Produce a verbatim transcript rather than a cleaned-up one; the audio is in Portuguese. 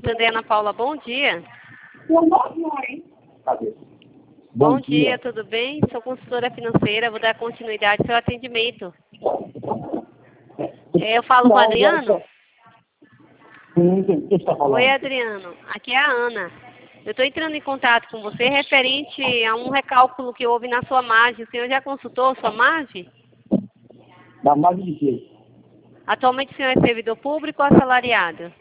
Santander, Ana Paula, bom dia. Cadê? Bom, Bom dia. dia, tudo bem? Sou consultora financeira, vou dar continuidade ao seu atendimento. É, eu falo com o Não, Adriano? Sim, quem está falando? Oi, Adriano. Aqui é a Ana. Eu estou entrando em contato com você referente a um recálculo que houve na sua margem. O senhor já consultou sua margem? Da margem de quê? Atualmente o senhor é servidor público ou assalariado?